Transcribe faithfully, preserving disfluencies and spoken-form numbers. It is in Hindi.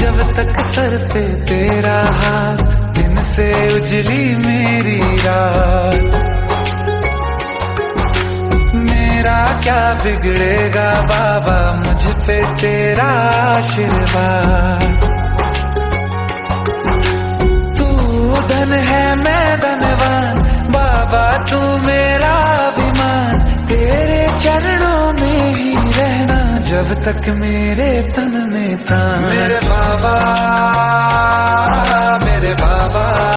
जब तक सर पे तेरा हाथ, दिन से उजली मेरी रात। मेरा क्या बिगड़ेगा बाबा, मुझ पे तेरा आशीर्वाद। तू धन है मैं धनवान, बाबा तू मेरा अभिमान। तेरे चरणों में ही रहना जब तक मेरे तन में प्राण। मेरे बाबा, मेरे बाबा।